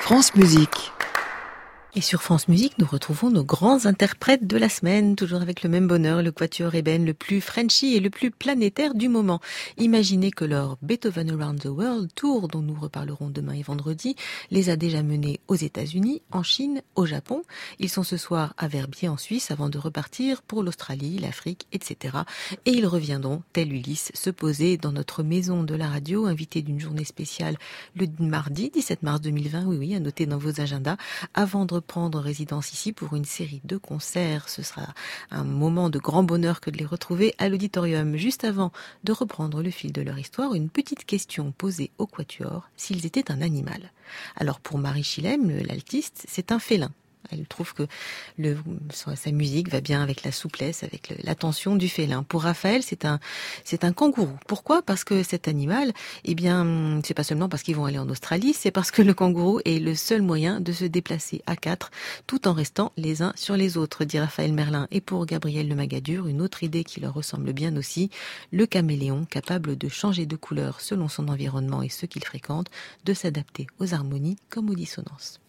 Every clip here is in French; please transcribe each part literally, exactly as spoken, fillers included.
France Musique. Et sur France Musique, nous retrouvons nos grands interprètes de la semaine, toujours avec le même bonheur, le quatuor ébène le plus Frenchy et le plus planétaire du moment. Imaginez que leur Beethoven Around the World Tour, dont nous reparlerons demain et vendredi, les a déjà menés aux États-Unis, en Chine, au Japon. Ils sont ce soir à Verbier en Suisse avant de repartir pour l'Australie, l'Afrique, et cetera. Et ils reviendront, tel Ulysse, se poser dans notre maison de la radio, invité d'une journée spéciale le mardi dix-sept mars deux mille vingt, oui oui, à noter dans vos agendas, avant de prendre résidence ici pour une série de concerts. Ce sera un moment de grand bonheur que de les retrouver à l'auditorium. Juste avant de reprendre le fil de leur histoire, une petite question posée au quatuor, s'ils étaient un animal. Alors pour Marie Chilem, l'altiste, c'est un félin. Elle trouve que le, sa musique va bien avec la souplesse, avec le, l'attention du félin. Pour Raphaël, c'est un, c'est un kangourou. Pourquoi ? Parce que cet animal, eh bien, c'est pas seulement parce qu'ils vont aller en Australie, c'est parce que le kangourou est le seul moyen de se déplacer à quatre, tout en restant les uns sur les autres, dit Raphaël Merlin. Et pour Gabriel Le Magadur, une autre idée qui leur ressemble bien aussi, le caméléon, capable de changer de couleur selon son environnement et ceux qu'il fréquente, de s'adapter aux harmonies comme aux dissonances.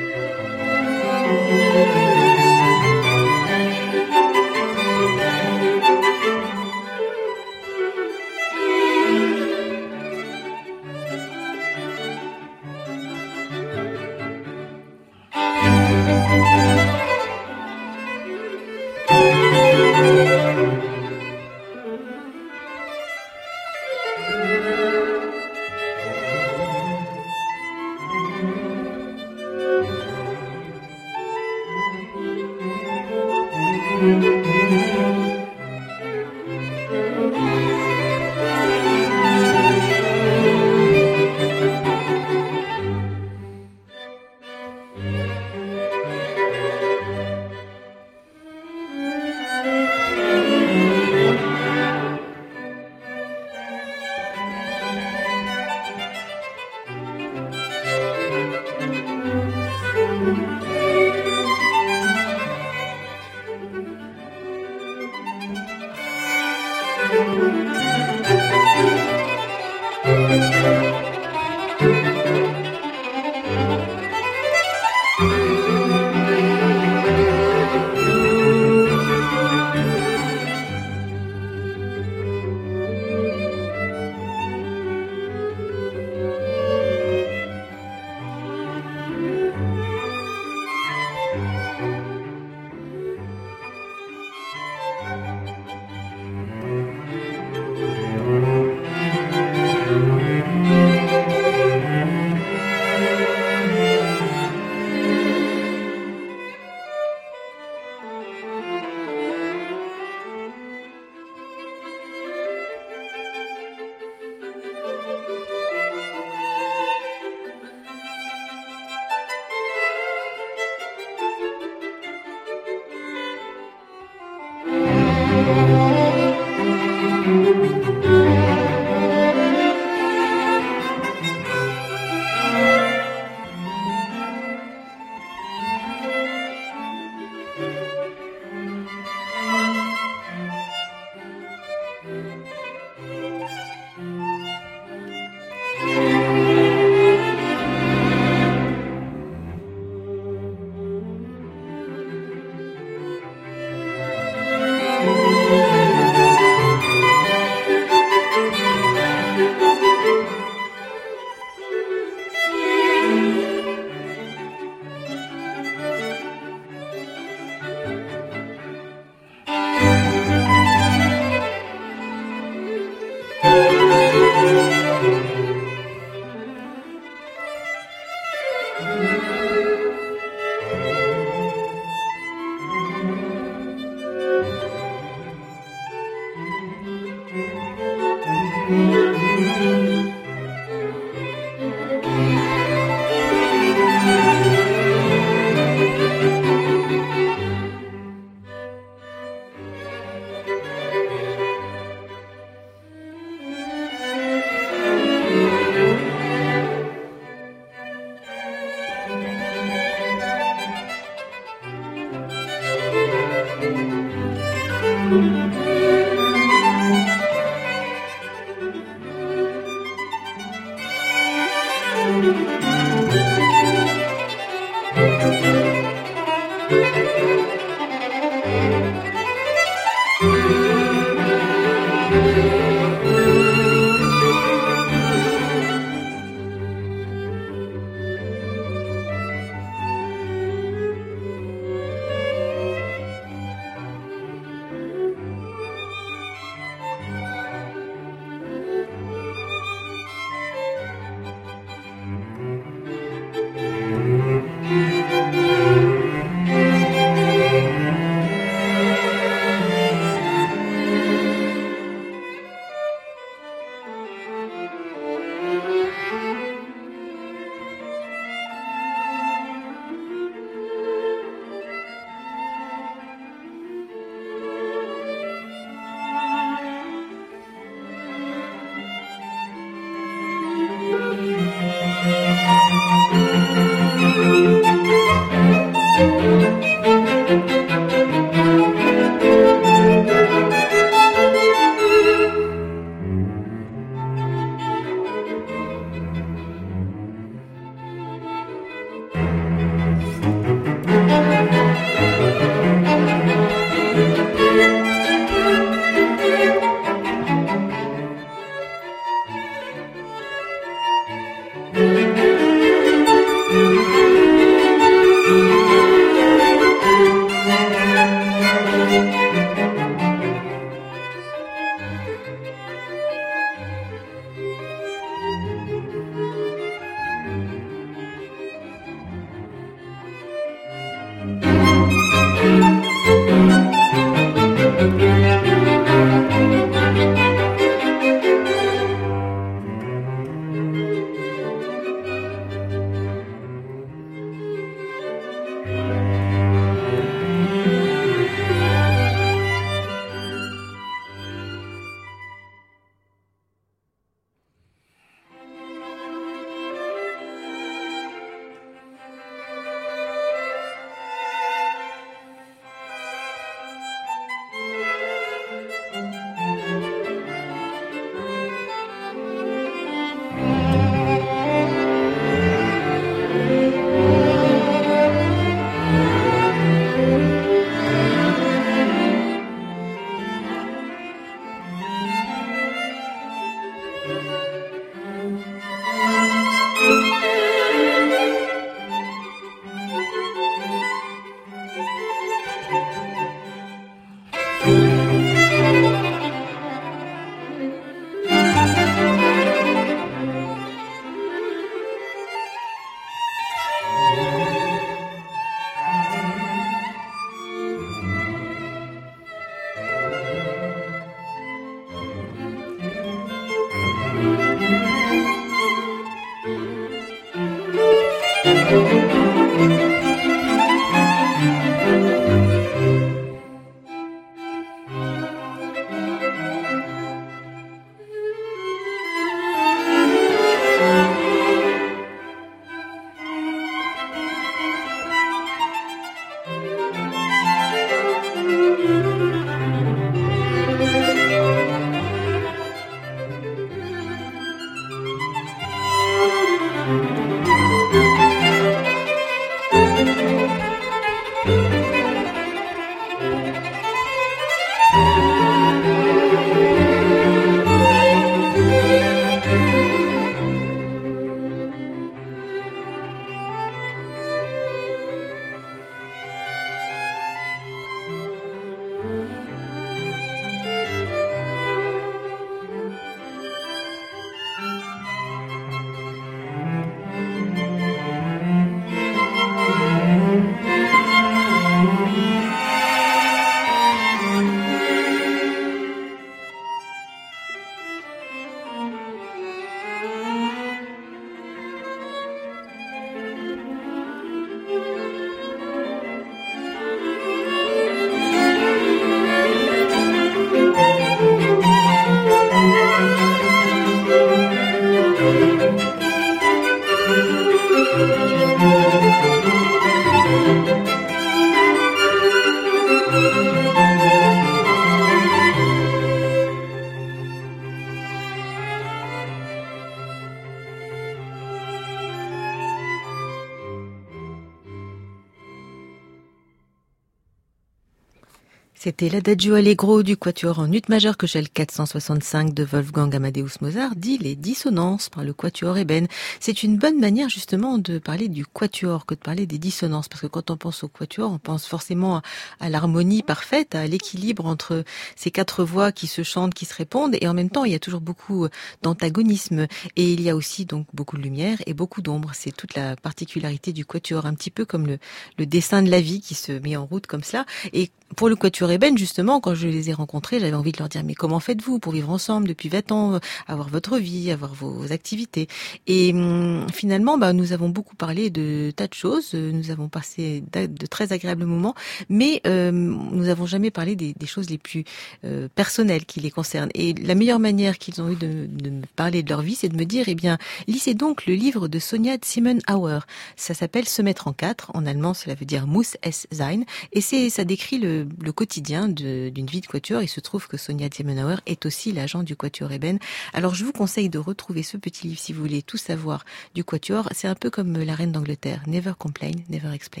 C'était l'Adagio Allegro du quatuor en ut majeur que j'ai le quatre cent soixante-cinq de Wolfgang Amadeus Mozart, dit les dissonances par le quatuor ébène. C'est une bonne manière justement de parler du quatuor que de parler des dissonances, parce que quand on pense au quatuor, on pense forcément à, à l'harmonie parfaite, à l'équilibre entre ces quatre voix qui se chantent, qui se répondent, et en même temps il y a toujours beaucoup d'antagonisme, et il y a aussi donc beaucoup de lumière et beaucoup d'ombre. C'est toute la particularité du quatuor, un petit peu comme le, le dessin de la vie qui se met en route comme cela. Et pour le quatuor ébène, justement, quand je les ai rencontrés, j'avais envie de leur dire, mais comment faites-vous pour vivre ensemble depuis vingt ans, avoir votre vie, avoir vos activités? Et hum, finalement, bah, nous avons beaucoup parlé de tas de choses, nous avons passé de très agréables moments, mais euh, nous n'avons jamais parlé des, des choses les plus euh, personnelles qui les concernent. Et la meilleure manière qu'ils ont eu de, de me parler de leur vie, c'est de me dire, eh bien, lisez donc le livre de Sonja Ziemenhauer. Ça s'appelle Se mettre en quatre. En allemand, cela veut dire Muss es sein. Et c'est, ça décrit le le quotidien de, d'une vie de quatuor. Il se trouve que Sonja Ziemenhauer est aussi l'agent du quatuor ébène. Alors je vous conseille de retrouver ce petit livre si vous voulez tout savoir du quatuor. C'est un peu comme la reine d'Angleterre. Never complain, never explain.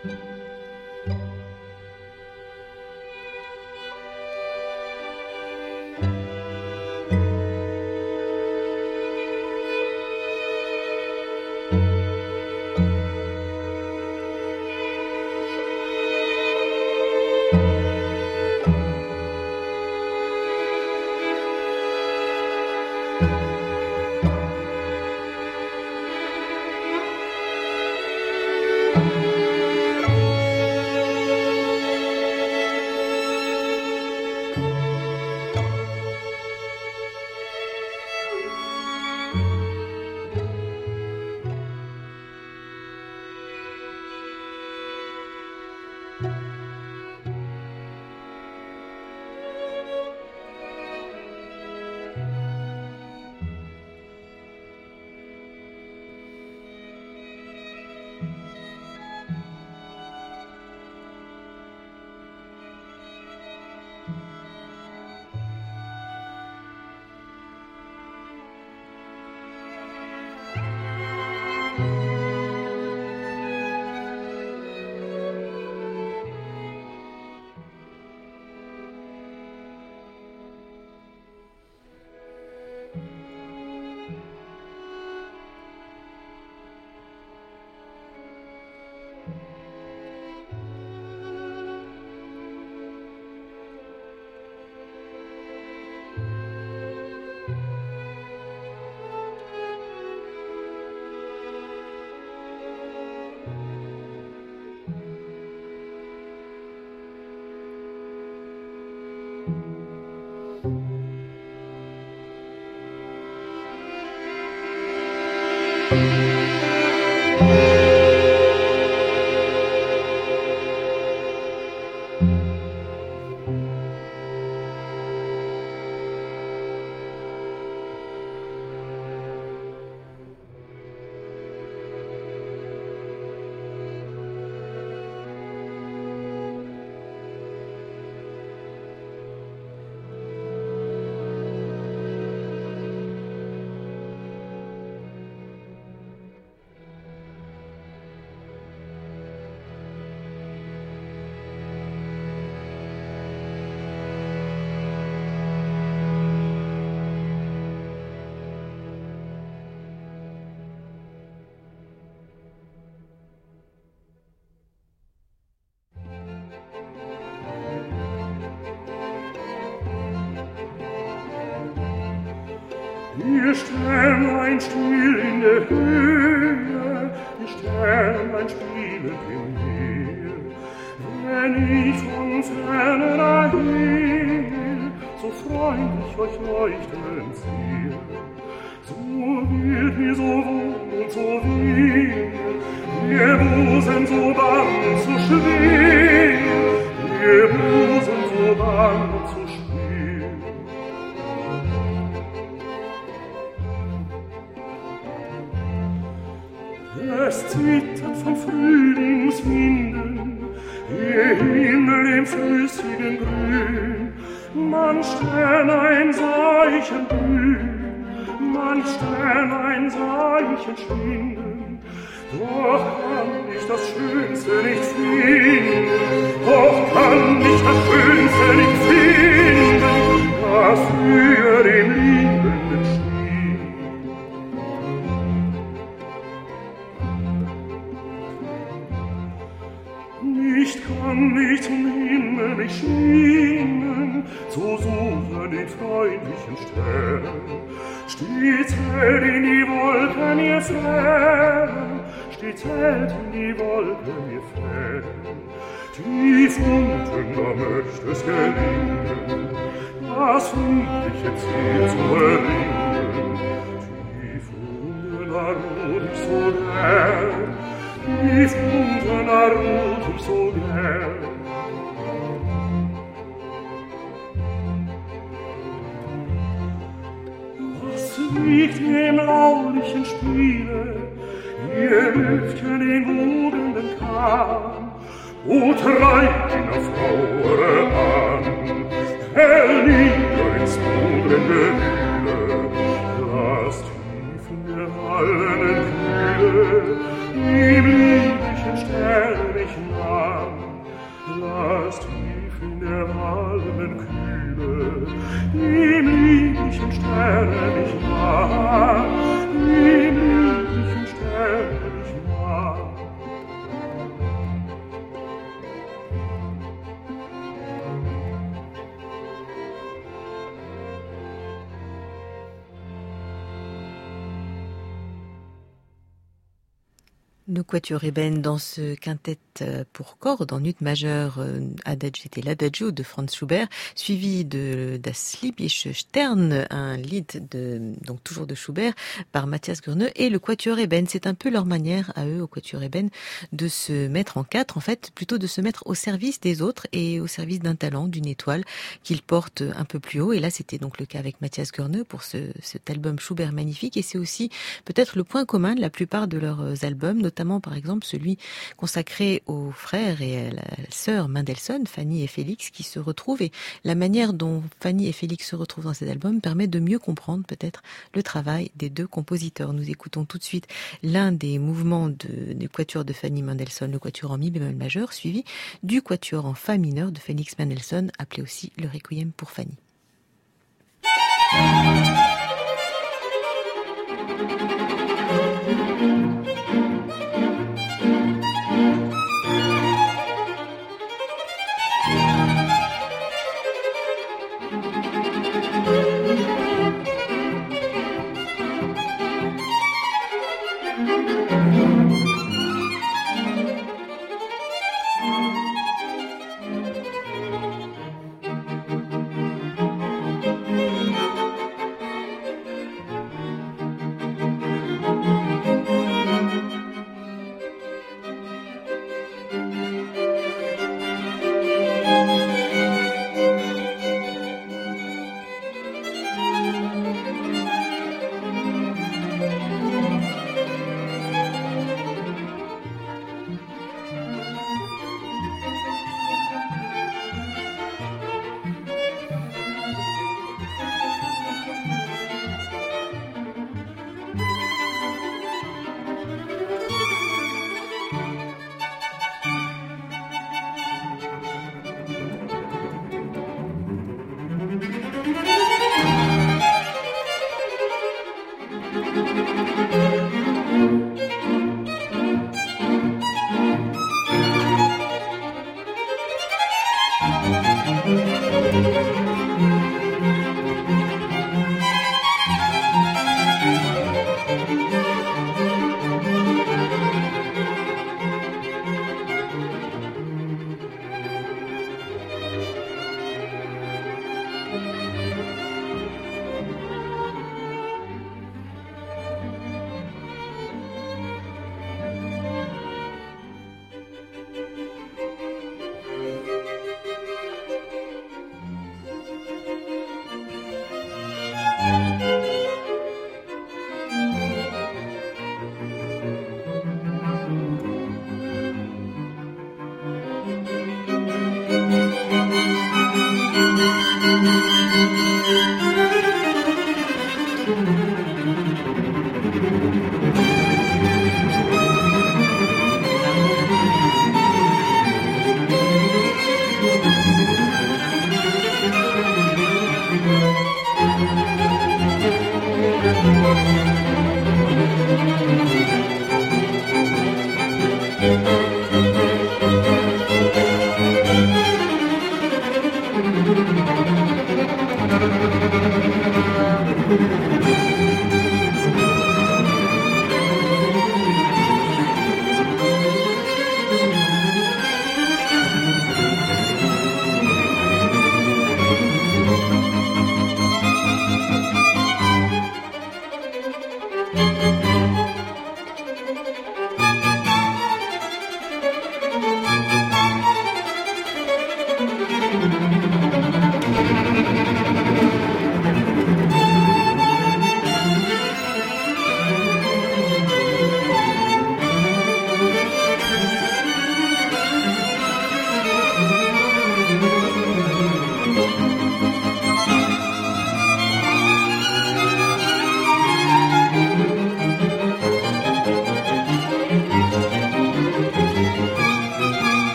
Wir Sternlein still in der Höhe, wir Sternlein spielen im Meer. Wenn ich von ferne daher, so freundlich euch leuchten sehe, so wird mir so wohl und so wehe, ihr Busen so bang und so schwer, ihr Busen so bang und so schwer. Es zittert von Frühlingswinden, ihr Himmel im flüssigen Grün, man Sternlein Seichen blühen, man Sternlein Seichen schwinden, doch kann ich das Schönste nicht finden, doch kann ich das Schönste nicht finden, das für den Liebenden schien. Nicht kann ich zum Himmel mich schwingen, zu suchen den freundlichen Stern. Stets hält in die Wolken ihr fern, stets hält in die Wolken ihr fern. Tief unten, da möcht es gelingen, das friedliche Ziel zu erringen. Tief unten, da ruht ich so gern, tief unten, da ruht ich so gern. Was liegt im laulichen Spiele, ihr Lüftchen den wogenden Kahn, o treibt ihn auf Auere an, hernieder ins modrende Wühle, lasst tief in der hallenden Kühle, im lieblichen Stern mich Le quatuor Eben dans ce quintet pour cordes en ut majeur, Adagio, c'était l'Adagio de Franz Schubert, suivi de Das Liebliche Stern, un lied de, donc toujours de Schubert, par Matthias Gurneux, et le quatuor Eben. C'est un peu leur manière à eux, au quatuor Eben, de se mettre en quatre, en fait, plutôt de se mettre au service des autres et au service d'un talent, d'une étoile qu'ils portent un peu plus haut. Et là, c'était donc le cas avec Matthias Gurneux pour ce, cet album Schubert magnifique, et c'est aussi peut-être le point commun de la plupart de leurs albums, notamment par exemple celui consacré aux frères et à la sœur Mendelssohn, Fanny et Félix, qui se retrouvent, et la manière dont Fanny et Félix se retrouvent dans cet album permet de mieux comprendre peut-être le travail des deux compositeurs. Nous écoutons tout de suite l'un des mouvements de, du quatuor de Fanny Mendelssohn, le quatuor en mi bémol majeur, suivi du quatuor en fa mineur de Félix Mendelssohn, appelé aussi le Requiem pour Fanny.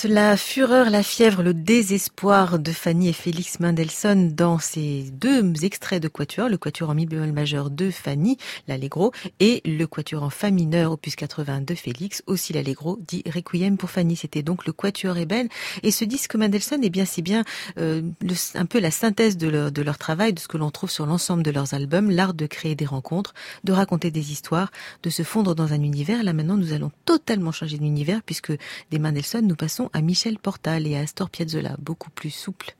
la fureur, la fièvre, le désespoir de Fanny et Félix Mendelssohn dans ces deux extraits de quatuor, le quatuor en mi bémol majeur de Fanny, l'allegro, et le quatuor en fa mineur, opus quatre-vingts de Félix, aussi l'allegro, dit Requiem pour Fanny. C'était donc le quatuor ébène. Et ce disque Mendelssohn est bien si bien euh, le, un peu la synthèse de leur, de leur travail, de ce que l'on trouve sur l'ensemble de leurs albums, l'art de créer des rencontres, de raconter des histoires, de se fondre dans un univers. Là maintenant, nous allons totalement changer d'univers puisque des Mendelssohn, nous passons à Michel Portal et à Astor Piazzolla, beaucoup plus souple.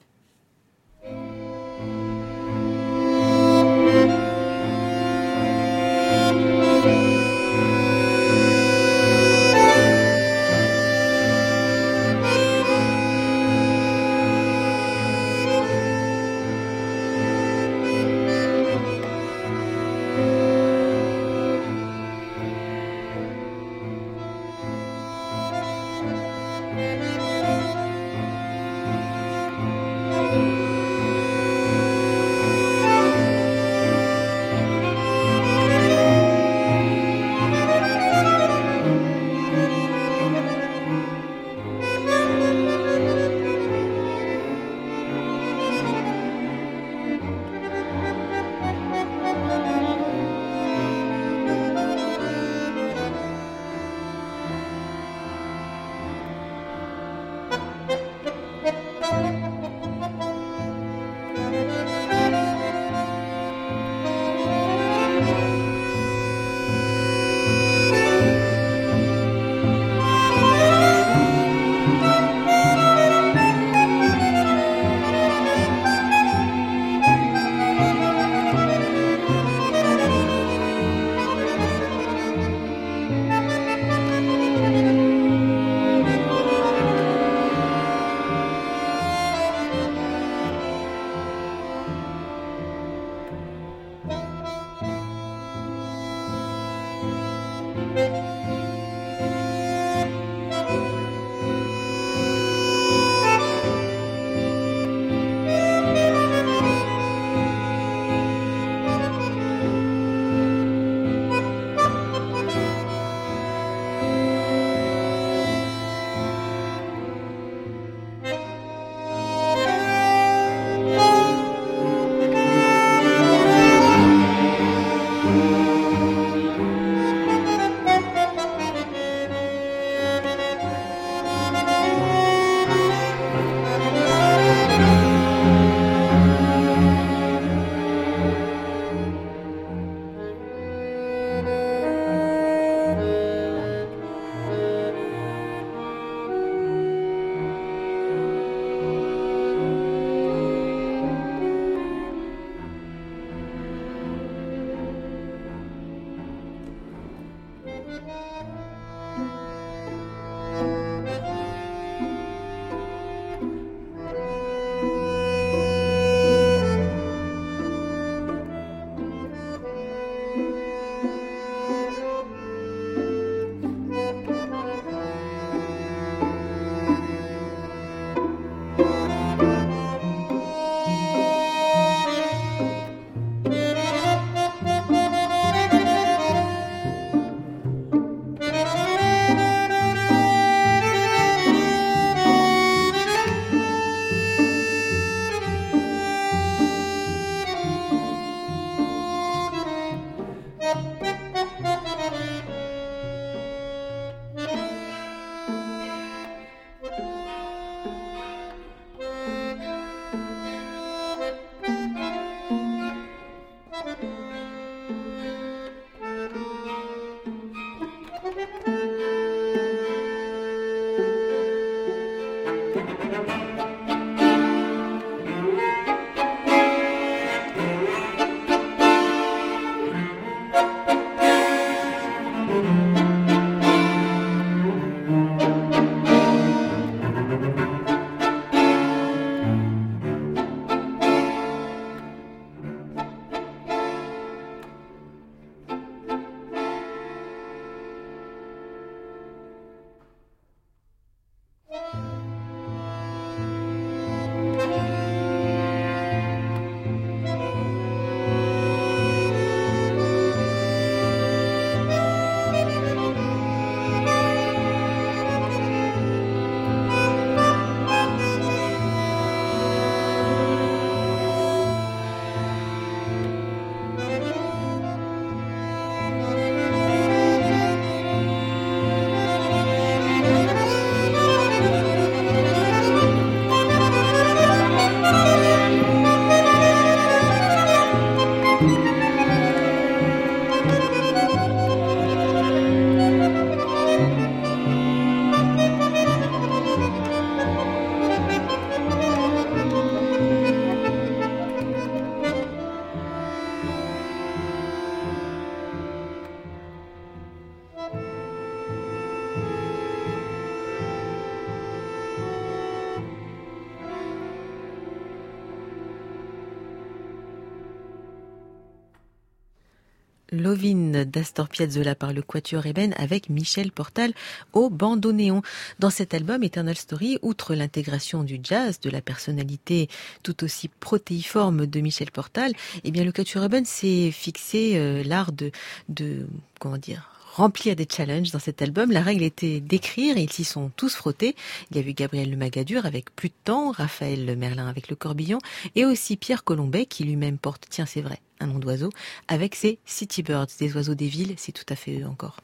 Lovin d'Astor Piazzolla par le Quatuor Eben avec Michel Portal au bandoneon. Dans cet album Eternal Story, outre l'intégration du jazz, de la personnalité tout aussi protéiforme de Michel Portal, eh bien le Quatuor Eben s'est fixé euh, l'art de, de comment dire, remplir des challenges dans cet album. La règle était d'écrire et ils s'y sont tous frottés. Il y a eu Gabriel Le Magadur avec Plus de temps, Raphaël Merlin avec Le Corbillon et aussi Pierre Colombet qui lui-même porte, tiens c'est vrai, un nom d'oiseau, avec ses City Birds, des oiseaux des villes, c'est tout à fait eux encore.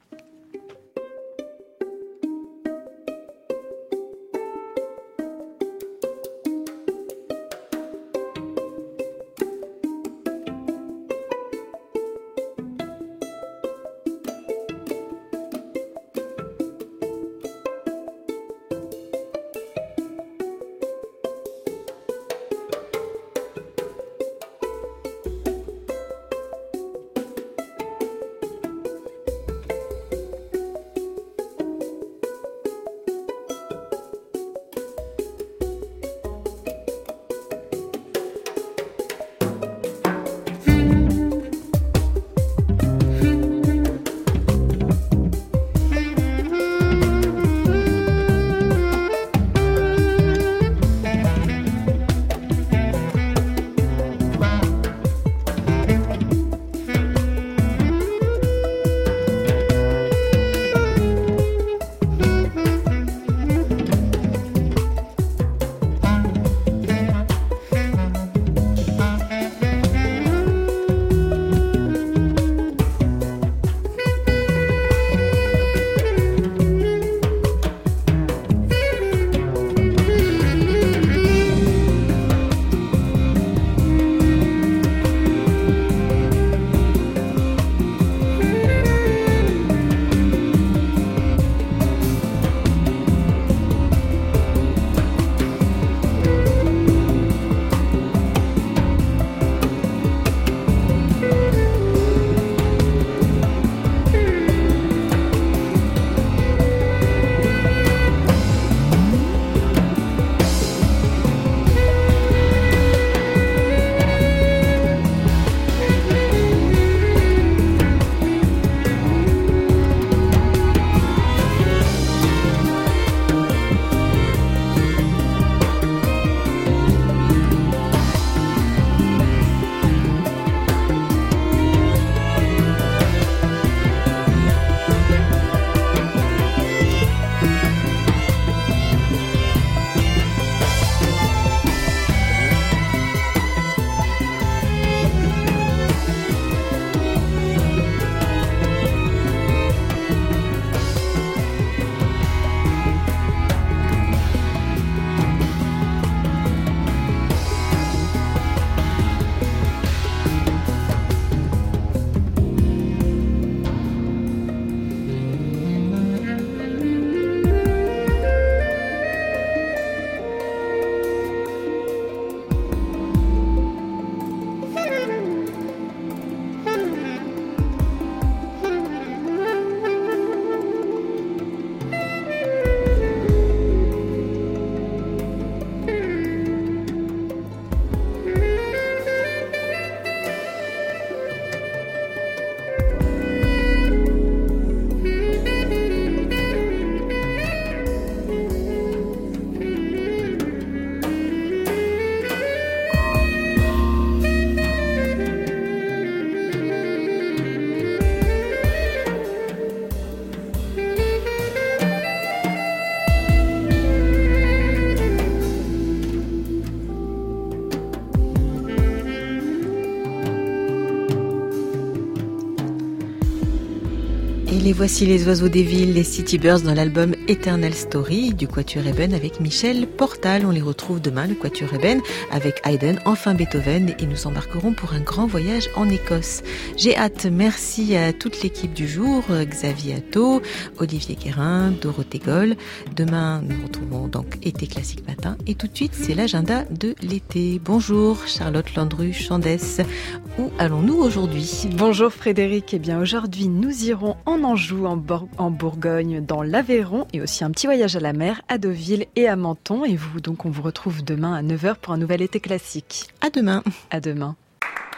Et voici les oiseaux des villes, les City Birds dans l'album Eternal Story du Quatuor Eben avec Michel Portal. On les retrouve demain, le Quatuor Eben, avec Haydn, enfin Beethoven, et nous embarquerons pour un grand voyage en Écosse. J'ai hâte. Merci à toute l'équipe du jour, Xavier Atto, Olivier Guérin, Dorothée Goll. Demain, nous retrouvons donc Été Classique Matin. Et tout de suite, c'est l'agenda de l'été. Bonjour Charlotte Landru-Chandès. Où allons-nous aujourd'hui? Bonjour Frédéric. Eh bien aujourd'hui, nous irons en Anjou, en, Bor- en Bourgogne, dans l'Aveyron et aussi un petit voyage à la mer à Deauville et à Menton. Et vous, donc, on vous retrouve demain à neuf heures pour un nouvel Été Classique. À demain. À demain.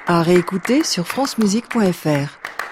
À réécouter sur francemusique point f r.